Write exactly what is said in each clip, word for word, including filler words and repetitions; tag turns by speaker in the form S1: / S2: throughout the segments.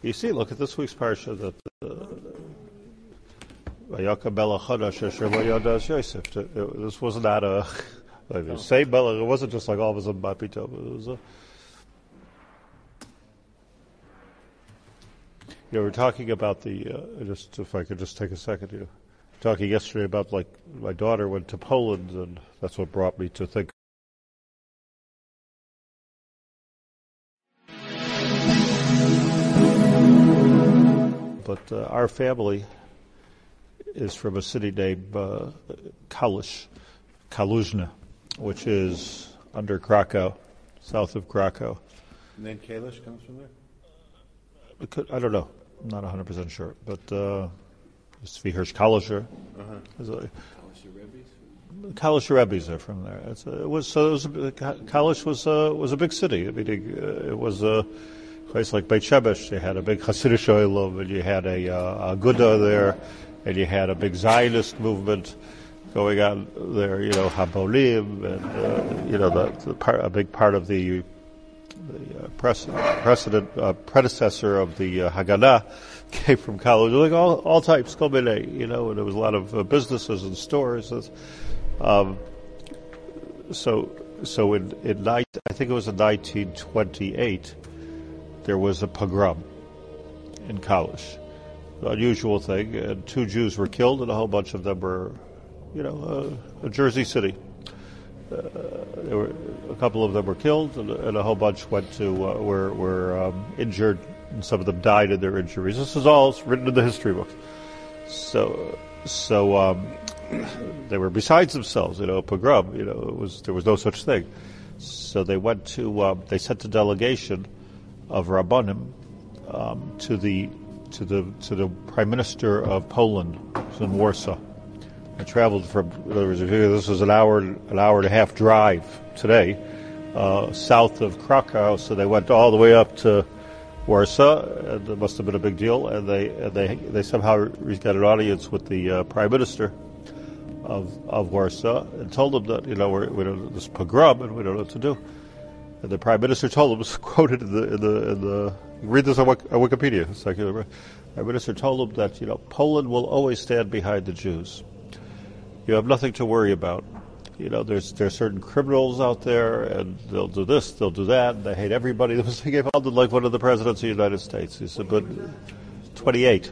S1: You see, look at this week's parsha that Vayaka Bela Chadash Asher Lo Yadas Yosef. This was not a like, say Bela. It wasn't just like all of a sudden Bapito. It was a. You know, we're talking about the, uh, just if I could just take a second, you know, talking yesterday about like my daughter went to Poland, and that's what brought me to think. But uh, our family is from a city named uh, Kalisz, Kaluzhna, which is under Krakow, south of Krakow.
S2: And then Kalisz comes from there?
S1: Could, I don't know. I'm not one hundred percent sure. But uh, Svihirsh Kalisher.
S2: Uh-huh.
S1: Kalish Rebbe's are from there. It's a, it was so. It was a, Kalisz was a, was a big city. I mean, it, it was a place like Beit Shemesh. You had a big Hasidic Oilov, and you had a, uh, a Aguda there, and you had a big Zionist movement going on there. You know, Habolim, and uh, you know, the, the part, a big part of the the uh, precedent uh, predecessor of the uh, Haganah came from college, like all all types, you know, and there was a lot of uh, businesses and stores. Um, so so in in night, I think it was in nineteen twenty-eight, there was a pogrom in Kalisz, an unusual thing, and two Jews were killed, and a whole bunch of them were, you know, uh, a Jersey city. Uh, there were a couple of them were killed, and, and a whole bunch went to uh, were were um, injured, and some of them died in their injuries. This is all written in the history books. So, so um, they were besides themselves. You know, pogrom. You know, it was there was no such thing. So they went to um, they sent a delegation of Rabbanim um, to the to the to the Prime Minister of Poland, who's in Warsaw. I traveled from, in other words, this was an hour, an hour and a half drive today, uh, south of Krakow. So they went all the way up to Warsaw, and it must have been a big deal. And they, and they, they somehow got an audience with the uh, Prime Minister of of Warsaw and told him that, you know, we're, we don't this pogrom and we don't know what to do. And the Prime Minister told him, it was quoted in the in the in the read this on Wikipedia. It's like, the Prime Minister told him that, you know, Poland will always stand behind the Jews. You have nothing to worry about. You know, there's there's certain criminals out there, and they'll do this, they'll do that, and they hate everybody. He gave out like one of the presidents of the United States. He said, but twenty-eight.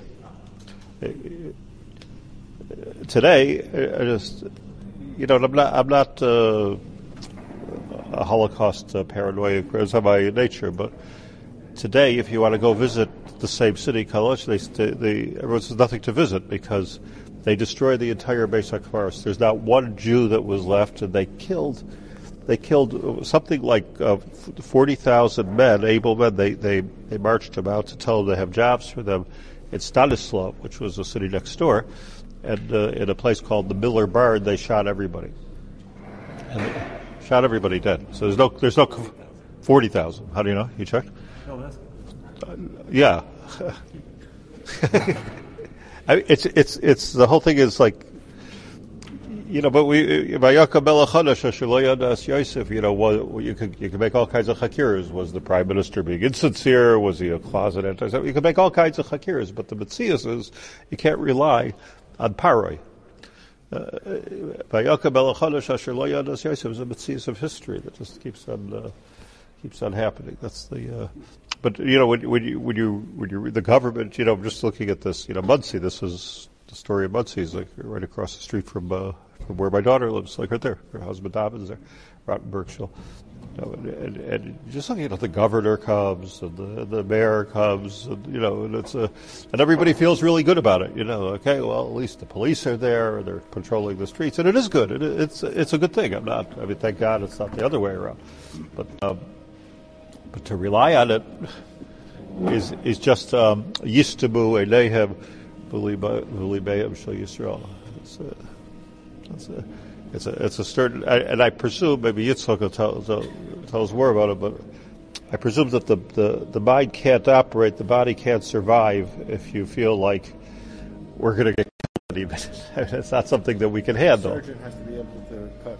S1: Today, I just, you know, I'm not, I'm not uh, a Holocaust uh, paranoid as of my nature, but today, if you want to go visit the same city, Kalisz, they, they, everyone says nothing to visit because they destroyed the entire Beis HaKvaros. There's not one Jew that was left, and they killed, they killed something like uh, forty thousand men, able men. They, they they marched them out to tell them they have jobs for them in Stanislav, which was a city next door, and uh, in a place called the Miller Barn, they shot everybody, and they shot everybody dead. So there's no there's no forty thousand. How do you know? You checked?
S2: No, that's
S1: uh, yeah. I mean, it's it's it's the whole thing is like, you know, but we Vayaka Bela Chadash Asher Lo Yadas Yosef. You know, what, you could you could make all kinds of chakiras. Was the Prime Minister being insincere? Was he a closet anti? You could make all kinds of chakiras, but the Metzias is you can't rely on paroi. Vayaka Bela Chadash Asher Lo Yadas Yosef is a Metzias of history that just keeps on uh, keeps on happening. That's the. Uh, But you know, when, when you when you when you read the government, you know, I'm just looking at this. You know, Monsey. This is the story of Monsey. Is like right across the street from uh, from where my daughter lives, like right there. Her husband David's there, Rottenbergshire. You know, and, and, and just looking at, you know, the governor comes and the the mayor comes, and you know, and it's a and everybody feels really good about it. You know, okay, well, at least the police are there, they're patrolling the streets, and it is good. It, it's it's a good thing. I'm not. I mean, thank God it's not the other way around. But. Um, But to rely on it is is just yistabu eleihem v'libehem shel Yisrael. It's a it's a it's a it's a certain, and I presume maybe Yitzchak will tell, tell, tell us more about it, but I presume that the, the the mind can't operate, the body can't survive if you feel like we're going to get killed. Even it's not something that we can handle.
S2: The surgeon has to be able to cut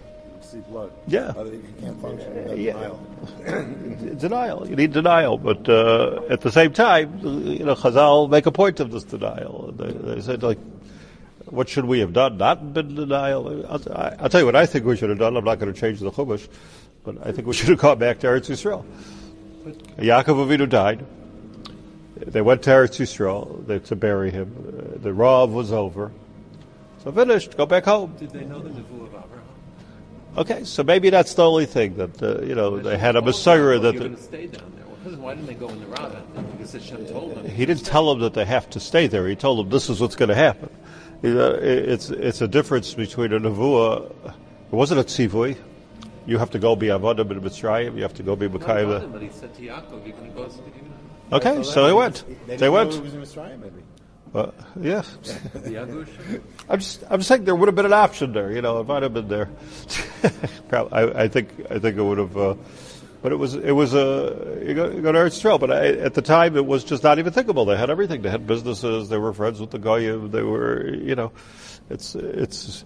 S2: see blood.
S1: Yeah.
S2: Other, you can't function without
S1: Yeah.
S2: denial.
S1: Denial. You need denial, but uh, at the same time, you know, Chazal make a point of this denial. They, they said, like, what should we have done? Not been in denial. I'll, I'll tell you what I think we should have done. I'm not going to change the Chumash, but I think we should have gone back to Eretz Yisrael. Yaakov Avinu died. They went to Eretz Yisrael they, to bury him. Uh, the Rav was over. So finished. Go back home.
S3: Did they know the Nevuah of Abraham?
S1: Okay, so maybe that's the only thing that uh, you know they had a Messiah that.
S3: You're going to stay down there. Well, why didn't they go in the Rabbah? Because Hashem told them.
S1: He didn't tell them that they have to stay there. He told them this is what's going to happen. You know, it's it's a difference between a Nevuah. It wasn't a tzivui. You have to go be avodim in Mitzrayim. You have to go be Mekayim.
S3: No, but he said to Yaakov, "You're going to go."
S1: Okay, so they went.
S2: They,
S1: They went.
S2: Know it was in Mitzrayim, maybe.
S1: Uh, yeah.
S3: The Yagush.
S1: I'm just, I'm saying there would have been an option there, you know, if I'd have been there. Probably, I, I think, I think it would have, uh, but it was, it was a, uh, you go, you go to Eretz Yisrael, but I, at the time it was just not even thinkable. They had everything. They had businesses. They were friends with the Goyim. They were, you know, it's, it's,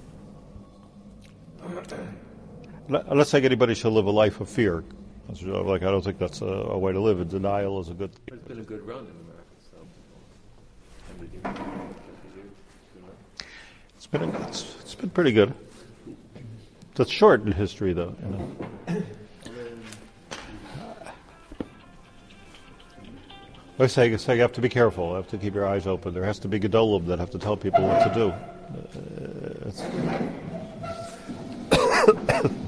S1: I'm not saying anybody should live a life of fear. Like, I don't think that's a, a way to live. And denial is a good.
S3: It's been a good run in America, so.
S1: It's been it's, it's been pretty good. It's short in history, though. You know. I say, I say you have to be careful. You have to keep your eyes open. There has to be gedolim that have to tell people what to do. Uh,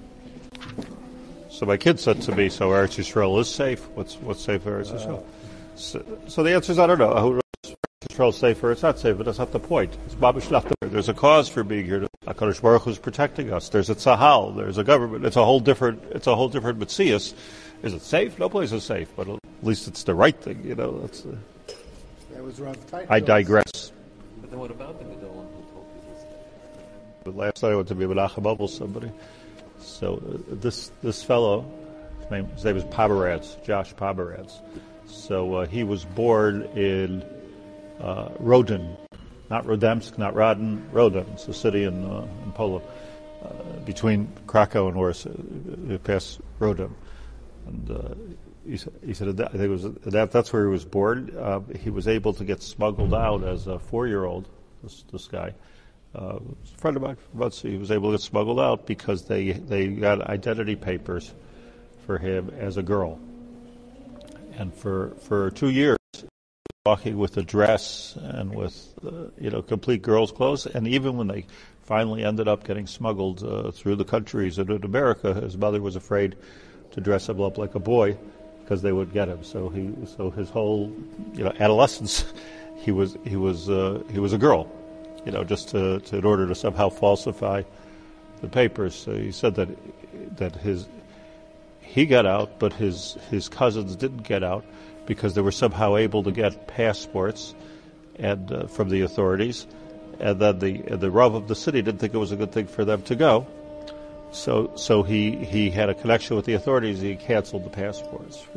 S1: so my kid said to me, "So Eretz Yisrael is safe? What's what's safe for Eretz Yisrael?" So, so the answer is I don't know. Israel is safe or it's not safe, but that's not the point. It's babish not the, there's a cause for being here. HaKadosh Baruch Hu is protecting us. There's a tzahal. There's a government. It's a whole different. It's a whole different metzius. Is it safe? No place is safe, but at least it's the right thing. You know. That's. Uh,
S2: That was Rav Titus.
S1: I digress.
S3: But then what about the Gedolim who told people to stay?
S1: But last night I went to be Menachem Abel somebody. So uh, this this fellow, his name, his name is Pomeranz, Josh Pomeranz. So uh, he was born in uh, Rodin, not Rodemsk, not Rodin, Rodin. It's a city in uh, in Poland, uh, between Krakow and Warsaw, uh, past Rodin. And uh, he, he said that, I think it was that that's where he was born. Uh, he was able to get smuggled out as a four-year-old. This this guy. Uh, a friend of mine from Monsey, he was able to get smuggled out because they, they got identity papers for him as a girl. And for, for two years, walking with a dress and with, uh, you know, complete girls' clothes. And even when they finally ended up getting smuggled uh, through the countries and in America, his mother was afraid to dress him up like a boy because they would get him. So he, so his whole, you know, adolescence, he was, he was, uh, he was a girl. You know, just to, to in order to somehow falsify the papers. So he said that that his he got out, but his his cousins didn't get out because they were somehow able to get passports and uh, from the authorities, and then the and the Rav of the city didn't think it was a good thing for them to go. So so he, he had a connection with the authorities. He canceled the passports.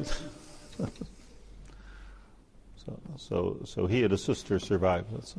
S1: so so so he and his sister survived. That's.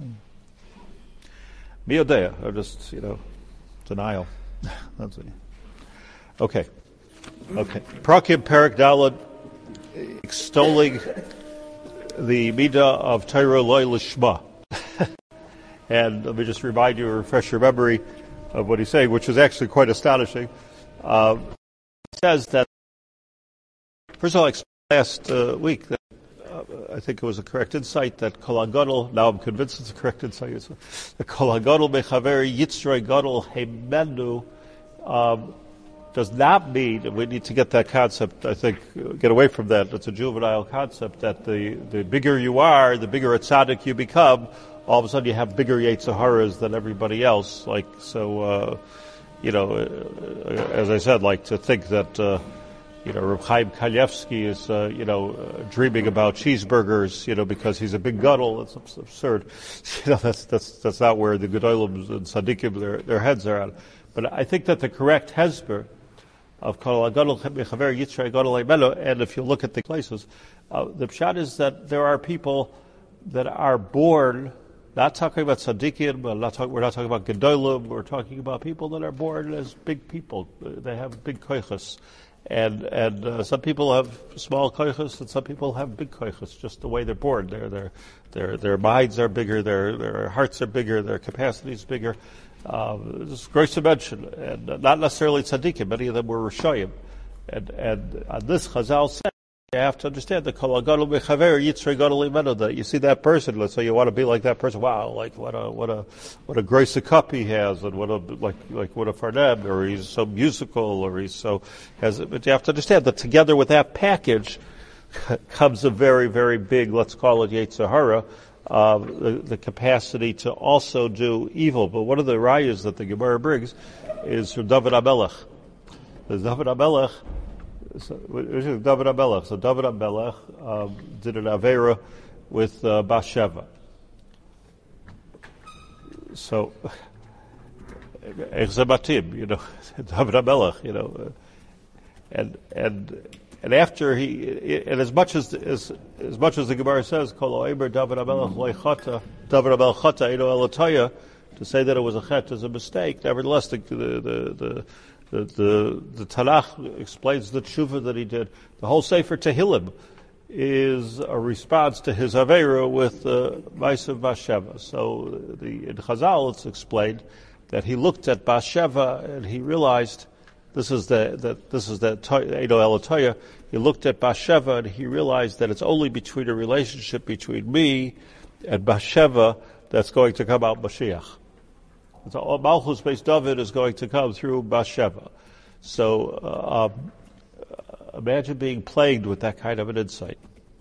S1: Miodea, or just, you know, denial. That's it. Okay. Okay. Prakim Perak Dalad, extolling the Midah of Torah Loy Lishma. And let me just remind you, or refresh your memory of what he's saying, which is actually quite astonishing. Uh, he says that, first of all, I explained last uh, week that I think it was a correct insight that Kol HaGadol, now I'm convinced it's a correct insight, it's the Kol HaGadol Mechaver Yitzroi Gadol Heimenu um, does not mean, and we need to get that concept, I think, get away from that. It's a juvenile concept that the, the bigger you are, the bigger a tzaddik you become, all of a sudden you have bigger Yetzer than everybody else. Like, so, uh, you know, uh, as I said, like to think that, uh, you know, Reb Chaim Kanievsky is, uh, you know, uh, dreaming about cheeseburgers, you know, because he's a big gadol. It's absurd. You know, that's that's that's not where the gedolim and tzaddikim their their heads are at. But I think that the correct hesper of Kol HaGadol Mechaver Yitzrei Gadol Heimenu, and if you look at the places, uh, the pshat is that there are people that are born not talking about tzaddikim, we're not, talk, we're not talking about gedolim, we're talking about people that are born as big people. They have big koiches. And and uh, some people have small koiches, and some people have big koiches, just the way they're born. Their their their their minds are bigger, their their hearts are bigger, their capacities bigger. Uh, this is gross to mention, and uh, not necessarily tzaddikim. Many of them were rishoyim, and and on this Chazal said you have to understand the kol hagadol mechaver yitzrei gadol imenu. That you see that person, let's say you want to be like that person. Wow, like what a what a what a grace of cup he has, and what a like like what a farned, or he's so musical, or he's so has. But you have to understand that together with that package comes a very very big, let's call it Yetzer Hara, uh, the, the capacity to also do evil. But one of the rayas that the Gemara brings is from David HaMelech. There's David HaMelech. So, David HaMelech. So David HaMelech um, did an Avera with uh, Bathsheba. So, Echzematim, you know, David HaMelech, you know, uh, and and and after he, and as much as as as much as the Gemara says, Kol Oimer David HaMelech loichata, David HaMelech chata eno elataya, to say that it was a chet is a mistake. Nevertheless, the the the, the The, the, the Tanakh explains the tshuva that he did. The whole Sefer Tehillim is a response to his Aveira with the Ma'asav Bathsheba. So the, in Chazal it's explained that he looked at Bathsheba and he realized this is the that this is the Edo Elatoya. He looked at Bathsheba and he realized that it's only between a relationship between me and Bathsheba that's going to come out Mashiach. So Malchus based David is going to come through Bathsheba. So uh, um, imagine being plagued with that kind of an insight.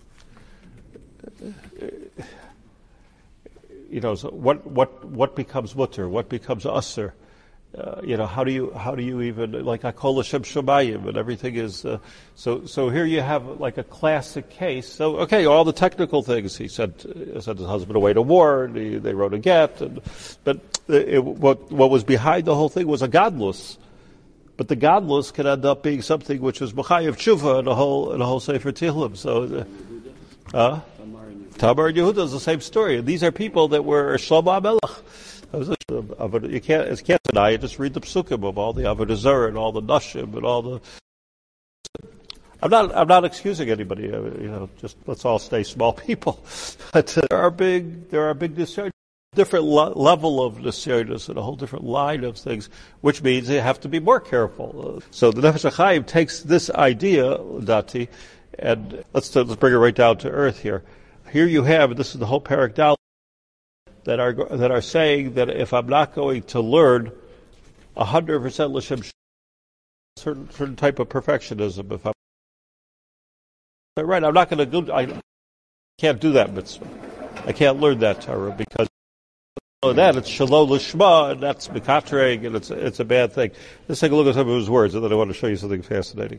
S1: You know, so what what what becomes mutter? What becomes usher? Uh, you know, how do you how do you even like I call Hashem Shamayim and everything is uh, so so here you have like a classic case. So okay, all the technical things he sent uh, sent his husband away to war, and he, they wrote a get, and, but it, what what was behind the whole thing was a godless. But the godless can end up being something which is B'chayev Tshuva and the whole and the whole Sefer Tehillim. So, uh, Tamar and Yehuda is the same story. And these are people that were Shlomo HaMelech. You can't, you can't deny it. Just read the psukim of all the Avodah Zarah and all the Nashim and all the. I'm not. I'm not excusing anybody. You know, just let's all stay small people. But uh, there are big. There are big discernments. Different lo- level of nisyonos and a whole different line of things, which means you have to be more careful. Uh, so the Nefesh HaChaim takes this idea, Dati, and let's let's bring it right down to earth here. Here you have, this is the whole Parak Dal, that are that are saying that if I'm not going to learn a hundred percent l'shem certain certain type of perfectionism, if I'm right, I'm not going to do. I can't do that mitzvah. I can't learn that Torah because. Oh, that it's shalom lishma, and that's mekatreg, and it's it's a bad thing. Let's take a look at some of his words, and then I want to show you something fascinating.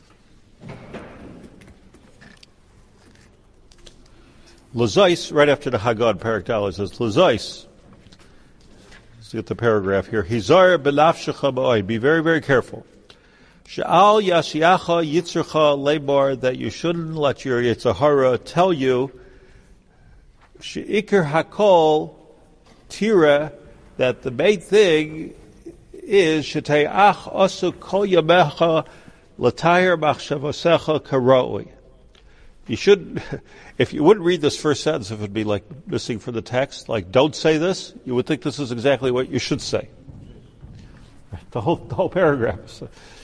S1: L'zais, right after the Haggadah, Parak Dalet says L'zais. Let's get the paragraph here. Hizar b'nafshecha ba'oi. Be very, very careful. Sha'al yashiacha yitzrecha lebar, that you shouldn't let your Yetzer Hara tell you she'ikar hakol tira, that the main thing is shetayach asu kol yamecha latayir machshavasecha karoi. You should, if you wouldn't read this first sentence, if it would be like missing from the text, like don't say this, you would think this is exactly what you should say. The whole the whole paragraph. So,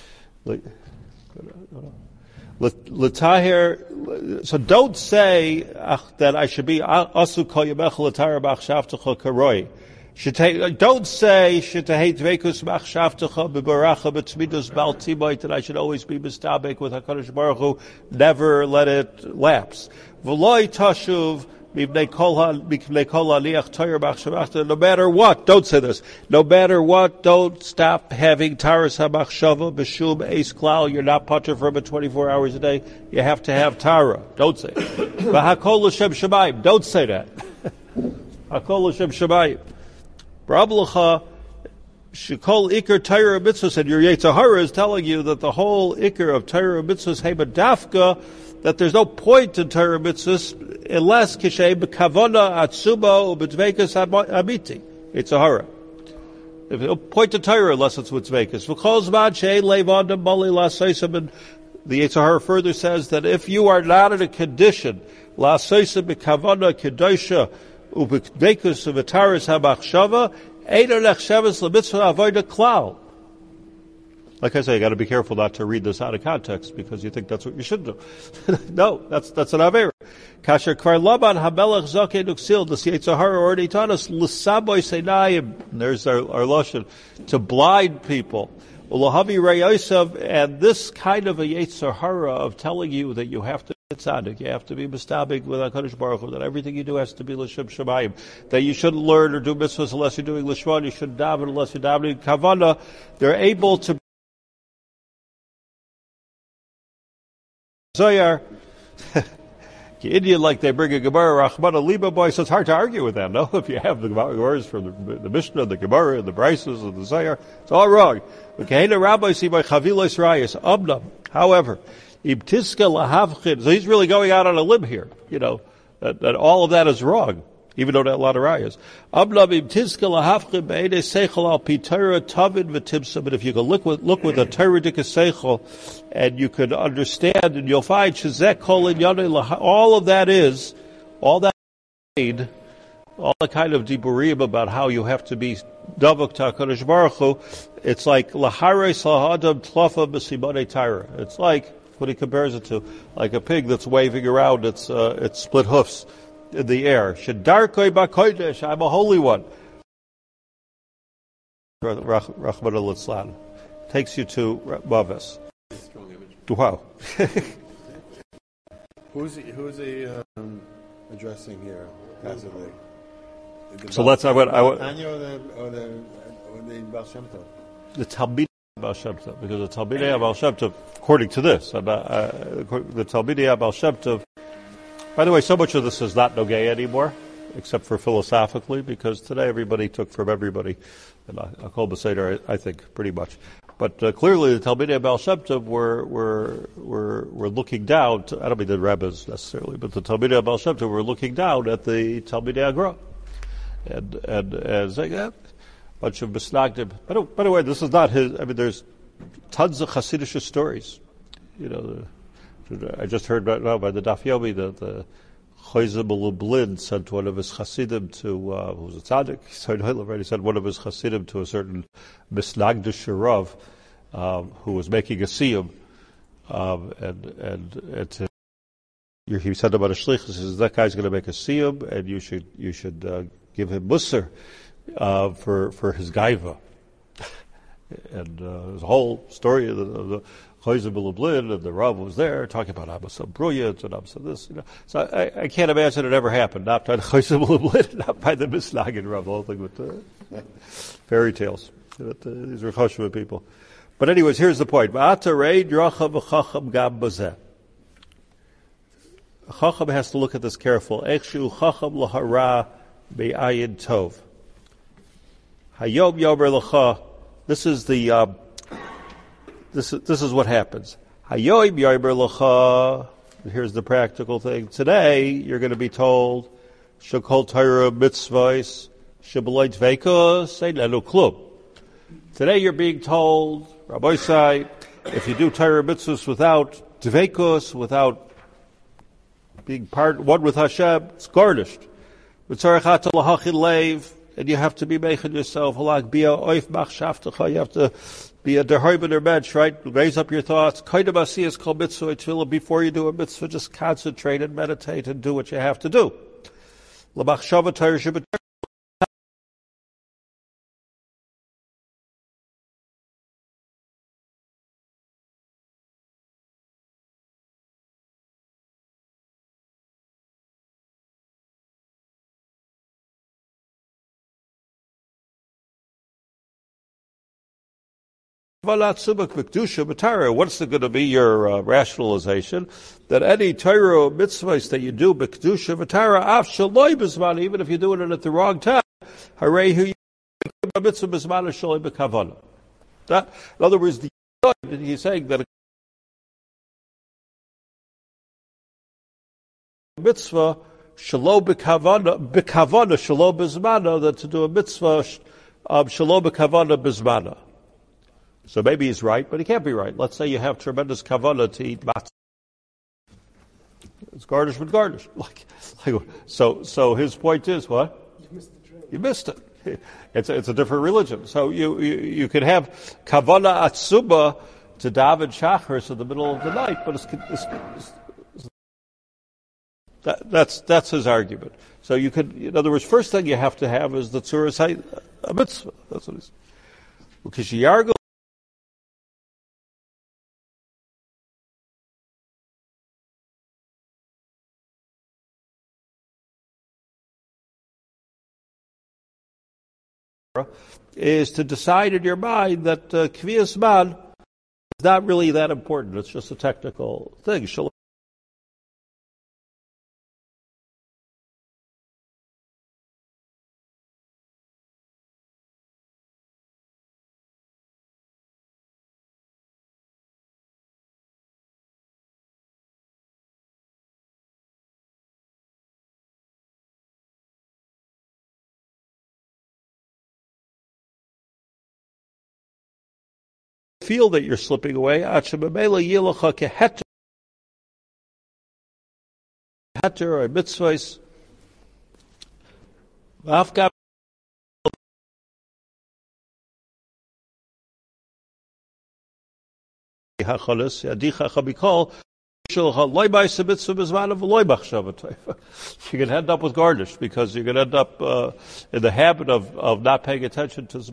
S1: L'tahir, so don't say uh, that I should be asu kol yamecha l'tahir machshavtecha karoi. Don't say shetahei dveikus machshavtecha b'baracha b'tzmidus bal timoit, that I should always be mistabek with HaKadosh Baruch Hu, never let it lapse. V'loi tashuv mipnei kol haliach tayir machshavtecha. No matter what, don't say this. No matter what, don't stop having taras hamachshava b'shum eis klal. You're not patur from it twenty-four hours a day. You have to have tara. Don't say it. V'hakol l'shem shamayim. Don't say that. Hakol l'shem shamayim. Brablacha shekol ikar Torah mitzvahs, and your Yetzer Hara is telling you that the whole ikar of Torah mitzvahs hebadafka, that there's no point in Torah mitzvahs
S4: unless kishay bekavona atsuba ubedvekas amiti. It's a hara. If you point to Torah, unless it's with Vekas. The Yetzer Hara further says that if you are not in a condition, la soisa bekavana kedosha ubedvekas uvetaris habachshava, eider nechshavas lemitzvah avoda klal. Like I say, you got to be careful not to read this out of context because you think that's what you should do. No, that's that's an avera. Kasher kvar laban hamelech zakeh nuksil. The Yetzer Hara already taught us l'saboy seinayim. There's our, our lashon to blind people. Ulahavi reyosav, and this kind of a Yetzer Hara of telling you that you have to be tzaddik, you have to be mistabig with HaKadosh Baruch Hu, that everything you do has to be l'shem shamayim, that you shouldn't learn or do mitzvahs unless you're doing l'shvan, you shouldn't daven unless you're davening kavana. They're able to Zoyar, Indian, like they bring a Gemara, Rachmana Liba boy, so it's hard to argue with them, no? If you have the Gemaras from the, the Mishnah, the Gemara, and the Brises, and the Zoyar, it's all wrong. However, so he's really going out on a limb here, you know, that, that all of that is wrong, even though there are a lot of rayas. But if you can look with, look with a Torah seichel, and you can understand, and you'll find all of that is, all that made, all the kind of diburim about how you have to be davuk to HaKadosh Baruch Hu, it's like lahare sahadam tlofa b'simone Torah. It's like, what he compares it to, like a pig that's waving around its uh, its split hoofs in the air. Shedarkoi b'kodesh, I'm a holy one. Rachmana litzlan takes you to Mavis. Wow.
S2: Who's he, who's he um, addressing here, passively?
S1: So let's. I would. I would.
S2: Tanya or the or the or the Baal Shem Tov?
S1: The Talmidei Baal Shem Tov, because the Talmidei Baal Shem Tov, according to this, about, uh, the Talmidei Baal Shem Tov. By the way, so much of this is not nogay anymore, except for philosophically, because today everybody took from everybody, and I call Beseder, I think, pretty much. But uh, clearly, the Talmidei Baal Shem Tov were were were were looking down. To, I don't mean the Rebbes necessarily, but the Talmidei Baal Shem Tov were looking down at the Talmidei Agra, and and and saying that bunch of misnagdim. By the, by the way, this is not his. I mean, there's tons of Hasidic stories. You know, the, I just heard right now by the Daf Yomi that the Chayzim Lublin sent one of his Hasidim to, uh, who was a tzaddik, he sent one of his Hasidim to a certain Misnagdish Rav, um, who was making a siyum, um, and, and, and to, he sent him on a shlich, he says, that guy's gonna make a siyum, and you should, you should, uh, give him musar, uh, for, for his gaiva. And, uh, there's a whole story of the, of the Chayzim Lublin, and the Rav was there talking about Abba brilliant and Abba this, you know. So I, I can't imagine it ever happened. Not by the Chayzim Lublin, not by the Misnagin Rav, the whole thing with uh, fairy tales. But, uh, these are Chashva people. But anyways, here's the point. A Chacham has to look at this careful. Echshu Chacham lahara be'ayin tov. Hayom yomer l'cha. This is the, uh, This is, this is what happens. Hayoim yomer l'cha. Here's the practical thing. Today, you're going to be told, Shekol Torah mitzvahs, Shebeloi dveikos, Einenu klum. Today, you're being told, Rabbi Say, if you do Torah mitzvahs without dveikos, without being part one with Hashem, it's garnished. V'tzarechata lahachin leiv, and you have to be making yourself halak bia oif machshavtecha. You have to be a derhoiben or bench, right? Raise up your thoughts. Kaidam asiyas kol mitzvah tefillah. Before you do a mitzvah, just concentrate and meditate and do what you have to do. L'machshava Torah shebet. What's going to be your uh, rationalization that any Torah mitzvahs that you do b'kedusha v'tara af shaloi b'zman, even if you're doing it at the wrong time, hooray who you mitzvah b'zman shaloi b'kavana. That, in other words, the, he's saying that a mitzvah
S4: shelo b'kavana, b'kavana shelo b'zmana, than to do a mitzvah um, shelo b'kavana b'zmana. So maybe he's right, but he can't be right. Let's say you have tremendous kavana to eat matzah. It's garnish with garnish. Like, like, so, so his point is what? You missed the train. You missed it. It's a, it's a different religion. So you, you, you could have kavana atzuma to daven shachris in the middle of the night, but it's, it's, it's that, that's that's his argument. So you could, in other words, first thing you have to have is the tzuras a mitzvah. That's what he's. Because yargo. Is to decide in your mind that uh, Kviyas Man is not really that important. It's just a technical thing. Shalom. Feel that you're slipping away. Heter or mitzvahs. You can end up with garnish because you can end up uh, in the habit of, of not paying attention to.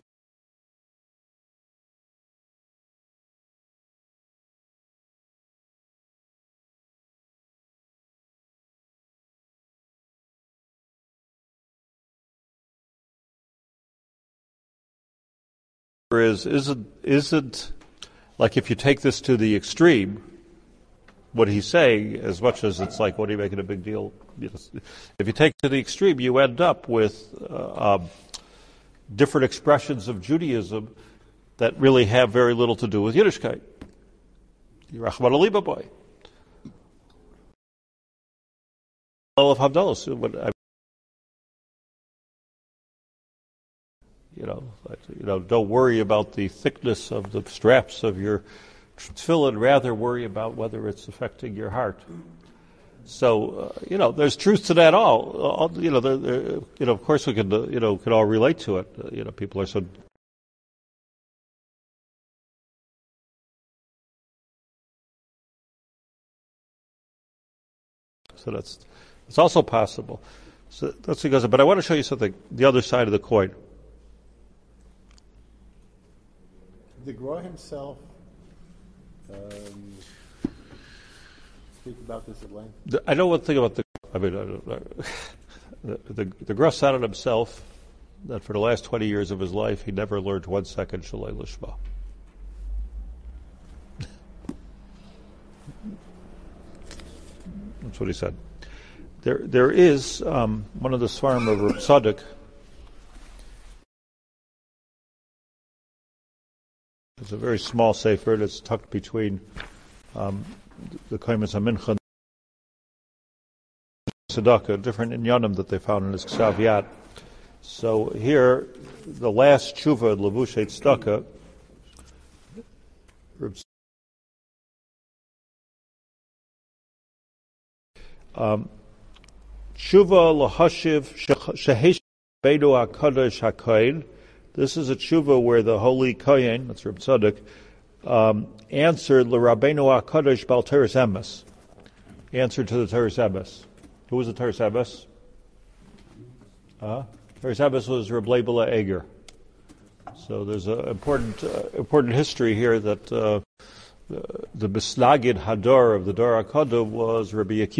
S4: Is isn't isn't like if you take this to the extreme, what he's saying, as much as it's like, what are you making a big deal? You know, if you take it to the extreme, you end up with uh, um, different expressions of Judaism that really have very little to do with Yiddishkeit. Rachman Aliba boy. All of Havdalah. You know, you know, don't worry about the thickness of the straps of your tefillin. Rather, worry about whether it's affecting your heart. So, uh, you know, there's truth to that. All, all you know, there, there, you know. Of course, we can, uh, you know, can all relate to it. Uh, you know, people are so. So that's it's also possible. So that's because. But I want to show you something. The other side of the coin.
S2: Did Gra himself um, speak about this at length?
S4: The, I know one thing about the. I mean, I don't know, the the, the Gra said it himself that for the last twenty years of his life, he never learned one second Shalei Lishma. That's what he said. There, there is um, one of the Svarim of Reb Tzadok. It's a very small sefer that's tucked between um, the Kaimas HaMincha and Tzedakah, different inyanim that they found in his Ksav Yad. So here, the last tshuva, Levushay Tzedakah, um, tshuva lahashiv shehesh beinu hakadosh hakayin. This is a tshuva where the holy Kohen, that's Reb Tzadok, um, answered l'Rabbeinu HaKadosh Bal Teres Emes. Answered to the Teres Emes. Who was the Teres Emes? Uh, Teres Emes was Reb Leibele Eger. So there's an important, uh, important history here that uh, the, the Misnagid Hador of the Dor HaKadosh was Rabbi Akiva.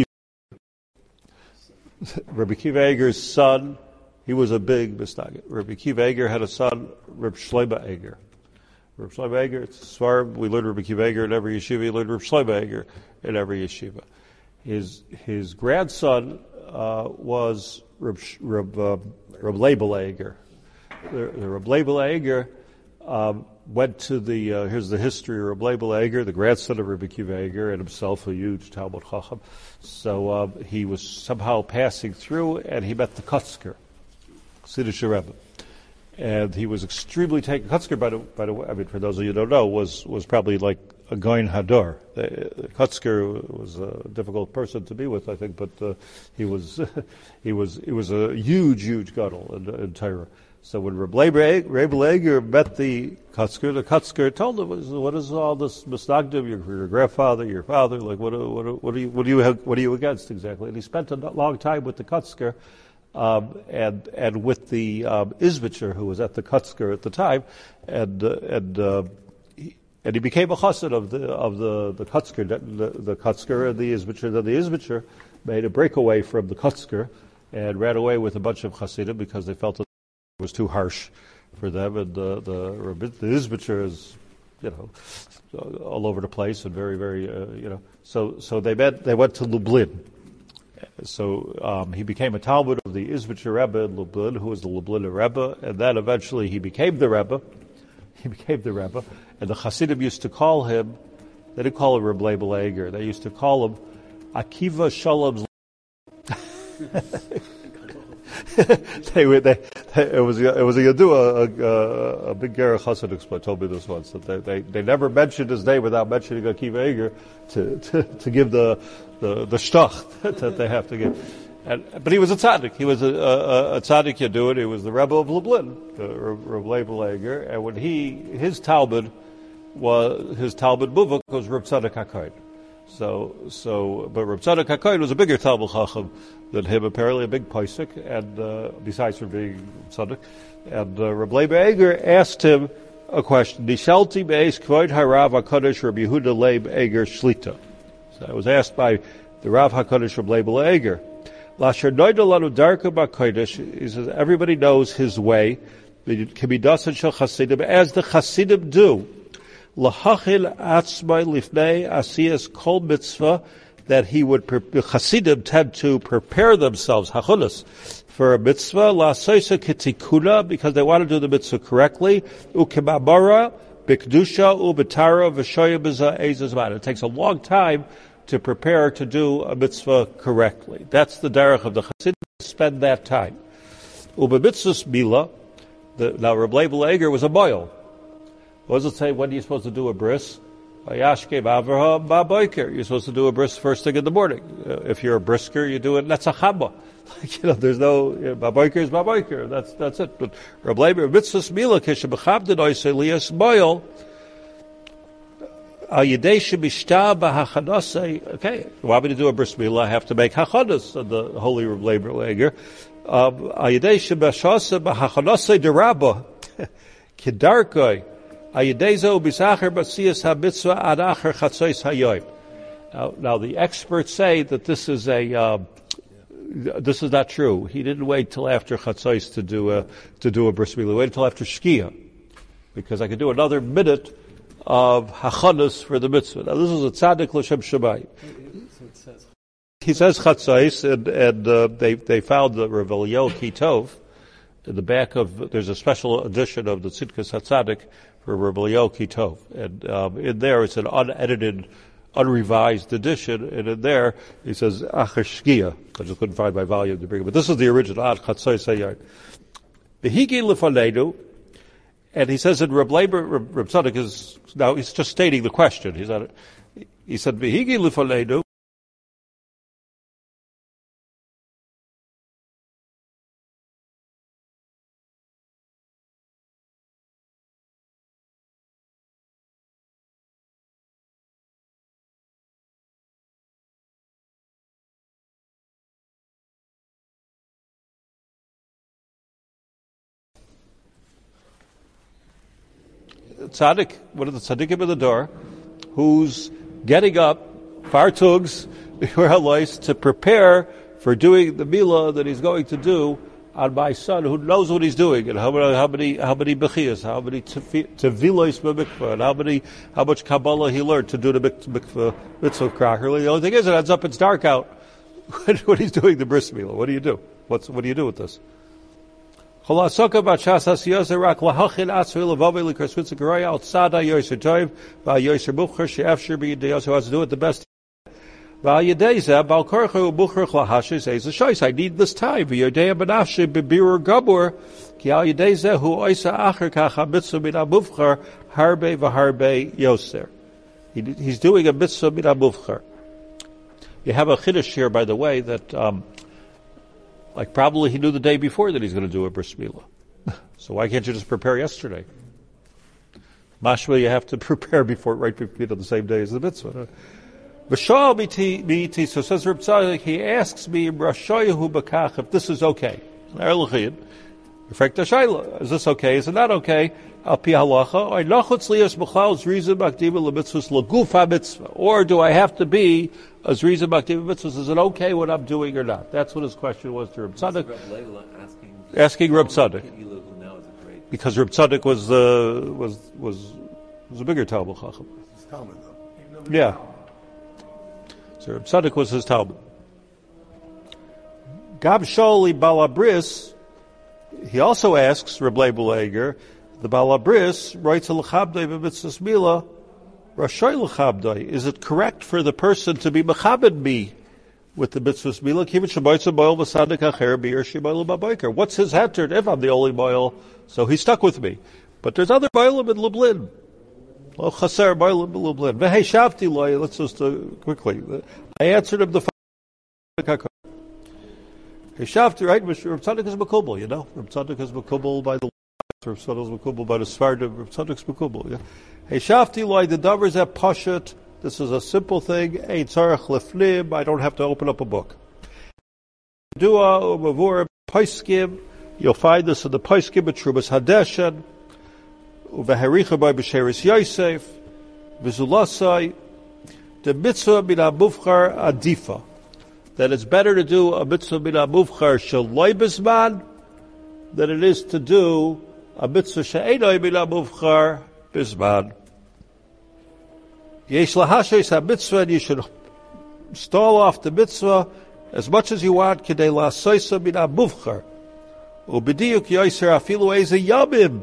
S4: Rabbi Akiva Eger's son. He was a big Misnagid. Rabbi Akiva Eger had a son, Reb Shlomo Eger. Reb Shlomo Eger, it's Svarim, we learned Rabbi Akiva Eger in every yeshiva, we learned Reb Shlomo Eger in every yeshiva. His his grandson uh, was Reb, Reb, uh, Reb Leibele Eger. The, the Reb Leibele Eger um,
S1: went to the, uh, here's the history of Reb Leibel Eger, the grandson of Rabbi Akiva Eger, and himself a huge Talmud Chacham. So uh, he was somehow passing through, and he met the Kutzker, Chassidish Rebbe. And he was extremely taken. Kutzker, by the, by the way, I mean, for those of you who don't know, was, was probably like a Goin Hador. The, Kutzker was a difficult person to be with, I think, but uh, he was he was he was a huge, huge gadol in, in Torah. So when Reb Leibel Eger met the Kutzker, the Kutzker told him, "What is all this misnagdim? Your, your grandfather, your father, like what? What? What are you? What are you? What are you against exactly?" And he spent a long time with the Kutzker. Um, and and with the um, Izvitcher, who was at the Kutzker at the time, and uh, and uh, he, and he became a chassid of the of the the Kutzker, the, the Kutzker and the Izvitcher. Then the Izvitcher made a breakaway from the Kutzker and ran away with a bunch of chassidim because they felt it was too harsh for them. And the the, the Izvitcher is, you know, all over the place and very very uh, you know. So so they met. They went to Lublin. So um, he became a Talmud of the Izvitcher Rebbe in Lublin, who was the Lubliner Rebbe, and then eventually he became the Rebbe. He became the Rebbe, and the Hasidim used to call him, they didn't call him Reb Leibel Eger, they used to call him Akiva Shalom's. they, they, they, it was it was a Yadua, a, a, a big Gerach Hasidic told me this once, that they, they, they never mentioned his name without mentioning Akiva Eger to, to, to give the the the shtach that they have to give. And, but he was a tzaddik. He was a, a, a tzaddik Yadua. He was the Rebbe of Lublin, the Reb Leibel Eger. And when he his Talmud was his Talmud Muvak was Reb Tzadok HaKohen. So, so, but Reb Tzadok HaKohen was a bigger Talmud Chacham than him, apparently a big Paisik, and uh, besides for being tzaddik. And uh, Reb Leibel Eger asked him a question. Nishalti be'es kvoid harav HaKadosh Reb Yehuda Leib Eger Shlita. So I was asked by the Rav HaKadosh Reb Leibel Eger. Lasher noida lanu darka ba'kodesh. He says everybody knows his way. It can be dasan shel Chasidim as the Chasidim do. Lahachil atzmai lifnei asiyas kol mitzvah, that he would, the Chasidim tend to prepare themselves, hachunas, for a mitzvah, la'asoisa ketikuna, because they want to do the mitzvah correctly, ukemamara, bikdusha, ubetara, v'shoya b'za ezazman. It takes a long time to prepare to do a mitzvah correctly. That's the derech of the Chasidim, spend that time. Ubemitzvahs mila, now Reb Leibel Eger was a boil. What does it say when you're supposed to do a bris? You're supposed to do a bris first thing in the morning. If you're a brisker, you do it netzachamba. You know, there's no baboiker is baboiker. That's that's it. But Reb Leibel mitzvahs mila keshabachabdin oiselias boil. Okay, you want me to do a bris milah? I have to make hachadas of the holy Reb Leibel Eger. Ayidei shebashasa b'hachadas derabah kedarkoi. Now, now the experts say that this is a uh, this is not true. He didn't wait till after chatzos to do a to do a bris milah. He waited till after shkia, because I could do another minute of hachanas for the mitzvah. Now this is a tzaddik l'shem shamayim. He says chatzos, and and uh, they they found the Rav Eliyahu Kitov in the back of. There's a special edition of the Tzidkas HaTzadik for Rav Eliyahu Kitov, and um, in there it's an unedited, unrevised edition, and in there he says Acher Shkia. I just couldn't find my volume to bring it, but this is the original Ad Chatzos Hayom. Behigi Lefanenu, and he says that Reb Leibel Reb, Reb Tzadok is now he's just stating the question. He's not, he said Behigi Lefanenu. Tzaddik, one of the tzaddikim in the door, who's getting up, fartugs, to prepare for doing the milah that he's going to do on my son, who knows what he's doing, and how many, how many, how many bechiyas, how many tevilos b'mikvah, and how many, how much Kabbalah he learned to do the mikvah mitzvah kracher. The only thing is, it ends up it's dark out when he's doing the bris milah. What do you do? What's what do you do with this?
S4: Cholasaka b'chas hasiyosa rak lahachin atzvei levavei l'karsutzah karaya al tzada yoser toiv v'al yoser bucher she'efsher b'yideyos who has to do it the best. V'al yideyzeh b'al korcha u'bucher chlahashes eis l'shois. I need this time. V'yodea b'nafshe b'birur gabur ki al yideyzeh hu oisa acher kach ha-mitzvah min ha-muvcher harbe v'harbe yoser. He, he's doing a mitzvah min ha-muvcher. You have a chiddush here, by the way, that um, like probably he knew the day before that he's going to do a bris milah. So why can't you just prepare yesterday? Mashma, you have to prepare before, right before the same day as the mitzvah. V'shal miti, so says Reb Tzadok, he asks me, Rashoyahu b'kach, if this is okay. Is this okay? Is it not okay? Al pi halacha, or nachutz liyas b'chal zriza b'akdiva l'mitzvahs l'guf ha-mitzvah, or do I have to be a zriza b'akdiva mitzvahs? Is it okay what I'm doing or not? That's what his question was to Reb Tzadok.
S3: Asking,
S4: asking Reb Tzadok, because Reb Tzadok was uh, was was was a bigger Talmud Chacham.
S2: It's Talmud, though.
S4: Yeah. So Reb Tzadok was his Talmud. Gab Sholi Balabris. He also asks Reb Leibel Eger, the Balabris writes a l'chabdei b'mitzvahs milah, rashoy l'chabdei. Is it correct for the person to be mechabed me with the mitzvahs milah? Kivit shabaytza boil v'sadik acher b'yer shibaylu b'bayker. What's his heter if I'm the only boil? So he's stuck with me. But there's other boilim in Lublin. Lo chaser boilim in Lublin. V'hei shavti loy. Let's just uh, quickly. I answered him the following. Hey, Shafti, right? Reb Tzadok is Makubal, you know? Reb Tzadok is Makubal by the Reb Tzadok is Makubal by the Svardim. Reb Tzadok is Makubal, yeah? Hey, Shafti, like the Davers at Pashat. This is a simple thing. Ein tzarech lefnim. I don't have to open up a book. Dua umavur paiskim. You'll find this in the paiskim at Trubas Hadeshen. Uvehericha by B'sheris Yosef. Vizulasai. The mitzvah min ha-muvchar adifa. That it's better to do a mitzvah min ha-muvchar shaloi bizman than it is to do a mitzvah she'enoi min ha-muvchar bizman. Yesh lahashes ha-mitzvah, and you should stall off the mitzvah as much as you want, k'dei la'asoisa min ha-muvchar. Ubediyuk yoser afilu eze yamim.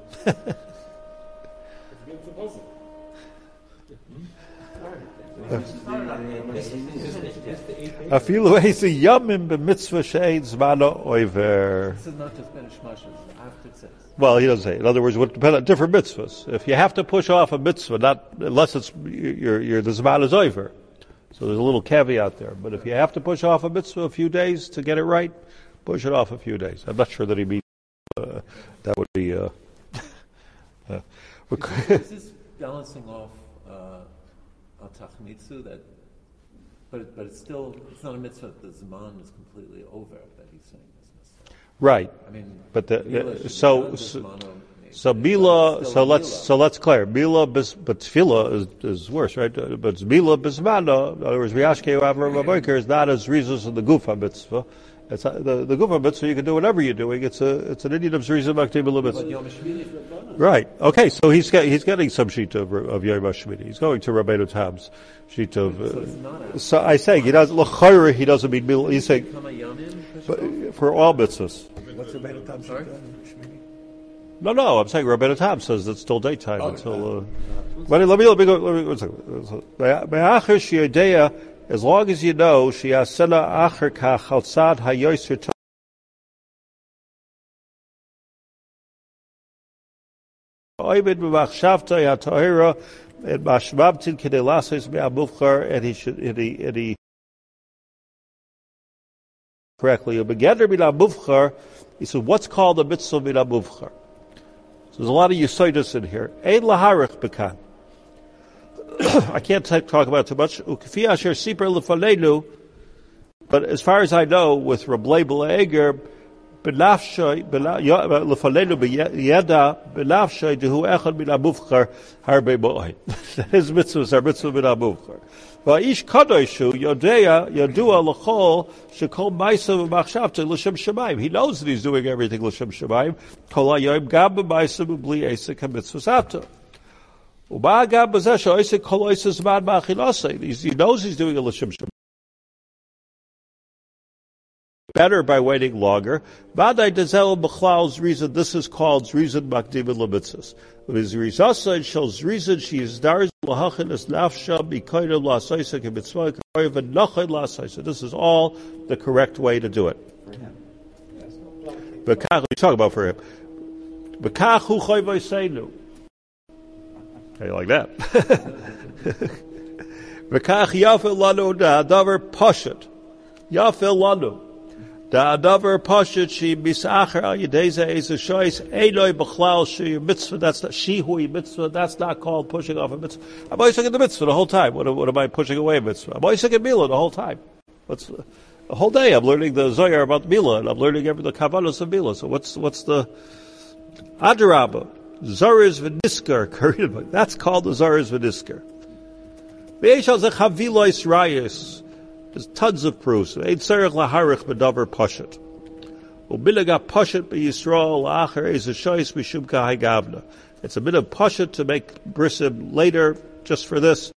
S4: Afilu eze yamim b'mitzvah she'ein zmano oiver.
S3: This is not just Ben Shmashas. After it says.
S4: Well, he doesn't say. In other words, it would depend on different mitzvahs. If you have to push off a mitzvah, not unless it's your your the zman is over. So there's a little caveat there. But if you have to push off a mitzvah a few days to get it right, push it off a few days. I'm not sure that he means uh, that would be. Uh, uh,
S3: is, is this balancing off uh, al tachmitzu that? But but it's still it's not a mitzvah. The zman is completely over that he's saying this.
S4: Right.
S3: I mean,
S4: but the, uh, so so, so Mila. So let's so let's clear Mila. Bis, but Tefillah is, is worse, right? But it's Mila Bismana. In other words, Riyashke Avram Abayker is not as reasons in the Gufa mitzvah. It's uh, the the Gufa mitzvah. You can do whatever you're doing. It's a it's an Indian of Zrizim Aktiv mitzvah. Right. Okay. So he's get, he's getting some sheet of of Yom HaShmini. He's going to Rabbeinu Tam's sheet of. Uh, so I say he doesn't look he doesn't mean Mila. He's saying but for all mitzvahs.
S2: What's Rabbeinu Tam
S3: Sorry?
S4: No, no, I'm saying Rabbeinu Tam says it's still daytime
S2: Oh,
S4: until. Uh, but let me let me go. Let me one second. As long as you know, she asena acher kach outside hayoser. Oivid b'machshavta yatahira and mashmamtin k'dei lasos me'amuvchar, and he should and he and he correctly. Begeder me'amuvchar. He said, "What's called a mitzvah me'amuvchar?" So there's a lot of yisoidus in here. Ein laharich bekan. I can't t- talk about it too much. U'kfi asher siper lefaleinu, but as far as I know, with Reb Leibel Eger, benafshay lefaleinu b'yeda benafshay dehu echad min hamuvchar harbe mo'ay. His mitzvahs are mitzvah min hamuvchar. Va'ish kadoshu yodea yodua l'chol shekol ma'isa v'machshavta l'shem shemayim. He knows that he's doing everything l'shem shemayim. Kol hayoyim gam b'ma'isa b'bli esek hamitzvahs ato. He knows he's doing a l'shem shemayim. better by waiting longer. Vadai Dezel B'chlal's reason, this is called Zrizin Makdim L'mitzvos. V'zrizasa shall Zrizin, she is Darz L'hachin es Nafsha B'koydim L'asaysa K'mitzvah K'koyim V'nachid L'asaysa. This is all the correct way to do it. V'kach, we talk about for him. V'kach hu choy v'yseinu. How you like that? V'kach yafil lanu da'adavar poshet. Yafil lanu. Da'adavar poshet she misacher al yedeza eza shoyis einoi b'chlal she mitzvah, that's not, she hui mitzvah, that's not called pushing off a mitzvah. I'm always thinking the mitzvah the whole time. What, what am I pushing away a mitzvah? I'm always thinking Mila the whole time. What's the whole day I'm learning the Zohar about Mila, and I'm learning every, the Kavanos of Mila. So what's, what's the Adarabah? Zariz v'niskar, that's called the Zariz v'niskar. Ve'eshal ze chavilois rayis. There's tons of proofs. Ein tzarech laharich b'davar pashat. U'bilaga pashat b'Yisrael la'acher ez shoyis mishum kahai gavna. It's a bit of pashat to make brisim later, just for this.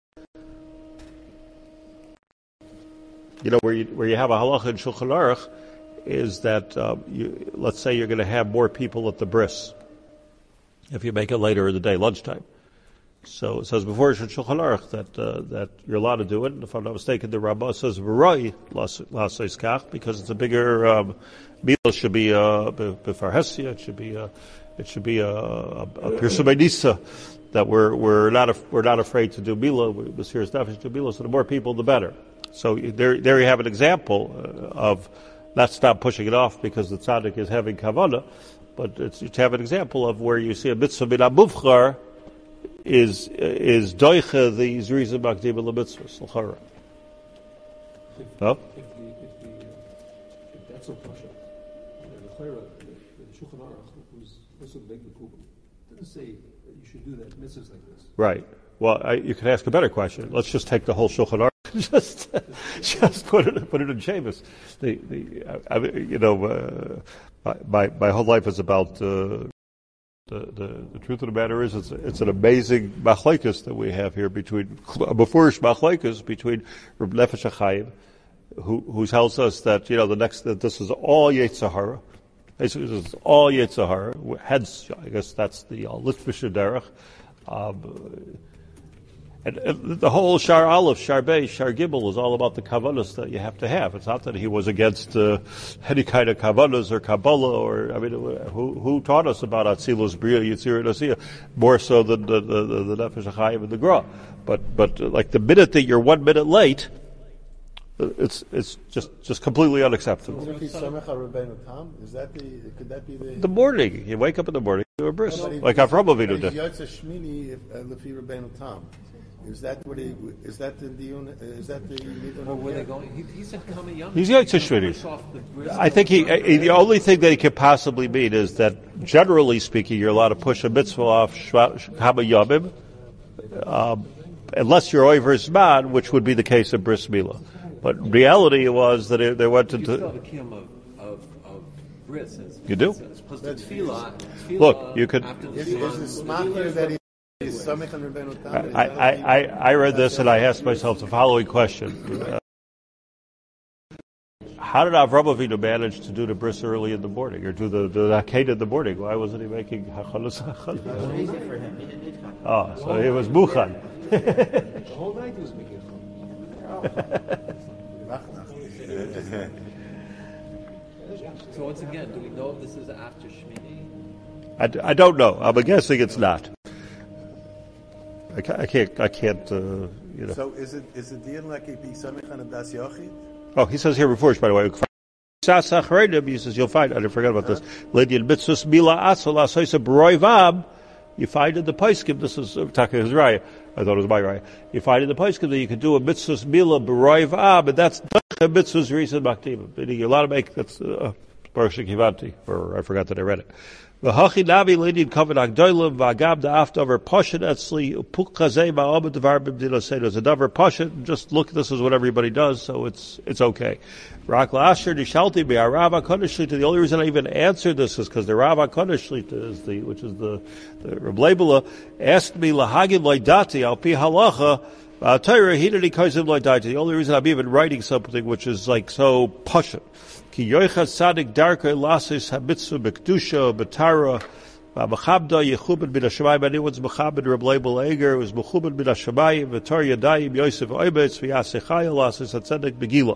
S4: You know, where you, where you have a halacha in Shulchan Aruch, is that, um, you, let's say you're going to have more people at the bris, if you make it later in the day, lunchtime. So it says before Shulchan Aruch that uh, that you're allowed to do it. And if I'm not mistaken, the Rabbah says v'roi l'asayis kach, because it's a bigger um, meal. Should be uh, b'farhesia. It should be uh, it should be a, a, a pirsumei nisa, that we're we're not af- we're not afraid to do mila. The serious nefesh to do mila. So the more people, the better. So there there you have an example uh, of not stop pushing it off because the tzaddik is having kavanah. But it's to have an example of where you see a mitzvah min hamuvchar is is doicha the zrizim makdim l'mitzvah l'chara. No?
S5: If, the, if, the, uh, if that's so pasha, the Chayra, the Shulchan Aruch, who's also the Beit Mekubal, didn't say that you should do that mitzvahs like this.
S4: Right. Well, I, you could ask a better question. Let's just take the whole Shulchan Aruch. just, just put it put it in Shemus. The the I, you know. Uh, My my whole life is about uh, the, the the truth of the matter is it's it's an amazing machlekes that we have here between before machlekes between Reb Nefesh HaChaim, who who tells us that you know the next that this is all Yetzer Hara, this is all Yetzer Hara. Hence, I guess that's the Litvish Derech. Um, And, and the whole Shar Aleph, Shar Beis, Shar Gimel is all about the kavanas that you have to have. It's not that he was against uh, any kind of kavanas or Kabbalah or, I mean, who who taught us about Atzilus, Bria, Yitzir, and Asiya, more so than the, the, the, the Nefesh HaChaim and the Gra. But, but uh, like the minute that you're one minute late, it's it's just, just completely unacceptable.
S2: Is that the, could that be the...
S4: The morning, you wake up in the morning, you do a bris, like Avraham Avinu did.
S2: Is that what he? Is that the? Is that the?
S3: Well, were they going? He, he said Kama Yom.
S4: He's Yotze Shmini. I think he, he. The only thing that he could possibly mean is that, generally speaking, you're allowed to push a mitzvah off Kama Yomim, um, unless you're over Zman, which would be the case of Bris Milah. But reality was that it, they went into.
S3: You still have a kiyum of of of bris.
S4: You do.
S3: Look,
S4: you could.
S2: Is it smart here that he?
S4: I, I, I, I read this and I asked myself the following question. Uh, how did Avraham Avinu manage to do the bris early in the morning, or do the, the Akedah in the morning? Why wasn't he making Hachalus Hachalus?
S6: It was easy for him. He didn't need to.
S4: Oh, so he was Muchan.
S5: The whole night he was making
S3: So once again, do we know if this is after Shmini?
S4: I, I don't know. I'm guessing it's not. I can't, I can't, I can't uh, you know.
S2: So is it is it deal like it be samech on a das yochid?
S4: Oh, he says here before, by the way. He says you'll find. I forgot about this. Lady mitzvahs mila asala soisa broivam. You find in the Paiskim. This is Taka his raya. I thought it was my raya. You find in the Paiskim that you can do a mitzvahs mila broivam, and that's a mitzvahs reason maktim. Meaning you're allowed to make that's uh, Baruch Shekivanti, or I forgot that I read it. V'hachi navi leidin kavod agdolim v'agam da'aftaver pashat etzli upuk chazei ma'amad devar b'mdina say there's a davar pashat. Just look, this is what everybody does, so it's it's okay. Rak la'asher nishalti be'arav HaKodesh Shlita. The only reason I even answered this is because the Rav HaKodesh Shlita is the which is the the Reb Leibela asked me lahagin loydati al pi halacha Uh, Torah, he didn't cause him like that. The only reason I'm even writing something which is like so pashut. Ki yoichas sadik darka lasis hamitzu bekdusha betara v'machabda yechubed bin hashamayim. Anyone's machabed Reb Leibel Eger was mechubed bin hashamayim v'tor yadayim Yosef oibetz v'yasechaya lasis hatzedek begila.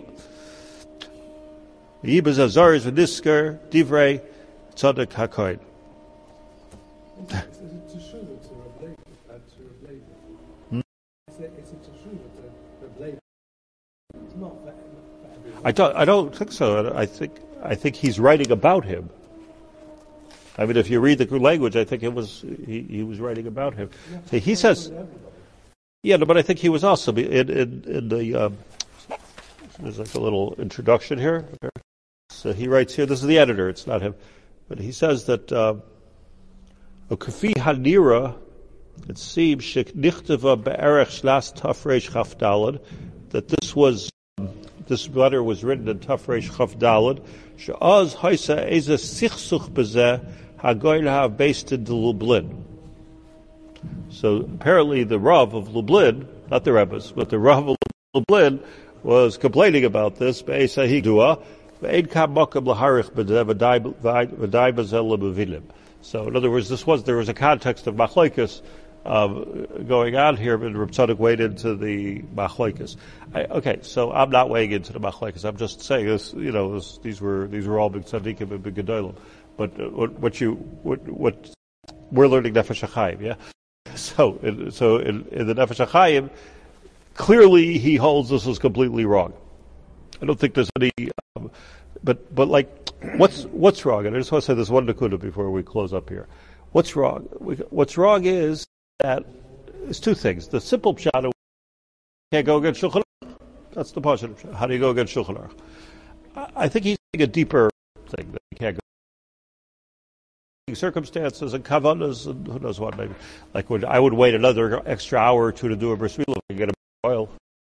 S4: Yibaz azar is v'nisker divrei tzedek hakoyin.
S5: It's a teshuva to Reb Leibel, not to Reb Leibel. It's a it's a teshuva to Reb Leibel. It's not for, for everyone.
S4: I don't. I don't think so. I think. I think he's writing about him. I mean, if you read the language, I think it was he, he was writing about him. So he says, yeah, no, but I think he was also in in, in the. Um, there's like a little introduction here. So he writes here. This is the editor. It's not him, but he says that. Um, Ukafi Hanira, it seems Sheknichtava Be'erech Shlas Tafresh Chaf Dalad, that this was this letter was written in Tafresh Chaf Dalad. She'az Haisa Eza Sichsuch Bezeh Hagoy Lahav based in Lublin. So apparently the Rav of Lublin, not the Rebbes, but the Rav of Lublin was complaining about this. Be'esa Higdua Ve'ed Kam Makam Laharich Bezeh V'dai Bezel Lebevilim. So, in other words, this was there was a context of machlokes uh, going on here, but Reb Tzadok weighed into the machlokes. Okay, so I'm not weighing into the machlokes. I'm just saying this. You know, this, these were these were all big tzaddikim and big gedolim. But uh, what, what you what, what we're learning Nefesh HaChaim, yeah. So, in, so in, in the Nefesh HaChaim, clearly he holds this was completely wrong. I don't think there's any, um, but but like. What's what's wrong? And I just want to say this one nakuda before we close up here. What's wrong? We, what's wrong is that it's two things. The simple pshat, can't go against Shulchan Aruch. That's the positive pshat. How do you go against Shulchan Aruch? I, I think he's saying a deeper thing that you can't go. Circumstances and kavanas and who knows what maybe. Like when I would wait another extra hour or two to do a bris milah and get a oil.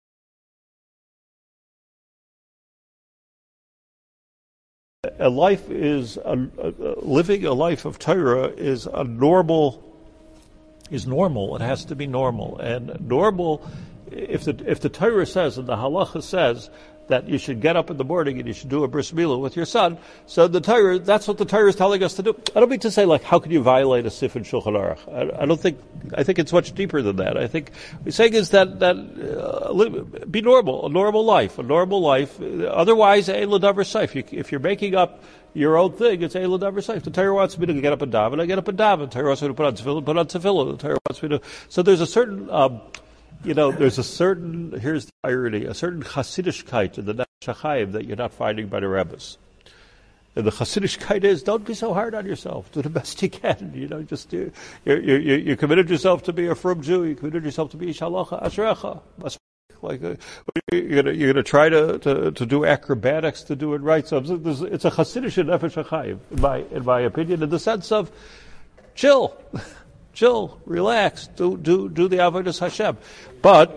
S4: A life is a, a, living a life of Torah is a normal is normal. It has to be normal, and normal. If the if the Torah says and the halacha says that you should get up in the morning and you should do a bris milah with your son, so the Torah that's what the Torah is telling us to do. I don't mean to say like how can you violate a sif in Shulchan Aruch. I, I don't think. I think it's much deeper than that. I think what we're saying is that that uh, live, be normal, a normal life, a normal life. Otherwise, ein l'davar seif. If you're making up your own thing, it's ein l'davar seif. The Torah wants me to get up and daven, I get up and daven. The Torah wants me to put on tefillin, put on tefillin. The Torah wants me to. So there's a certain. Um, You know, there's a certain, here's the irony, a certain Chassidischkeit in the Nefesh HaChaim that you're not finding by the Rebbes. And the Chassidischkeit is, don't be so hard on yourself. Do the best you can. You know, just, you you you, you committed yourself to be a frum Jew. You committed yourself to be Shalacha Ashrecha. Like, uh, you're going you're to try to, to, to do acrobatics to do it right. So it's a Chassidish Nefesh HaChaim, in my, in my opinion, in the sense of, chill. Chill, relax, do do do the avodas Hashem, but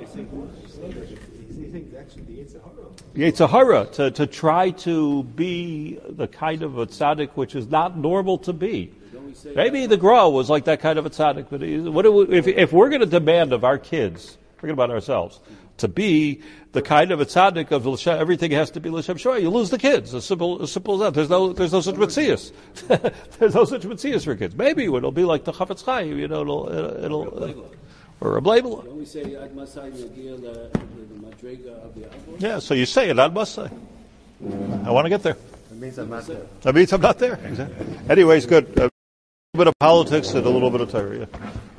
S4: Yetzer Hara to to try to be the kind of a tzaddik which is not normal to be. Maybe the Gra was like that kind of a tzaddik, but what do we, if if we're going to demand of our kids, forget about ourselves, to be the kind of a tzaddik of L'Shem, everything has to be L'Shem Shoi, you lose the kids. As simple as simple as that. There's no there's no such mitzias. There's no such mitzias for kids. Maybe it'll be like the Chafetz Chaim, you know, it'll it'll, it'll uh, or a Bleibel.
S7: Don't we say Ad Masai Yagir the Madrega of the Avos?
S4: Yeah, so you say it, Ad Masai. I want to get there.
S2: That means I'm not there.
S4: That means I'm not there. Exactly. Anyways, good. A little bit of politics and a little bit of Torah. Yeah.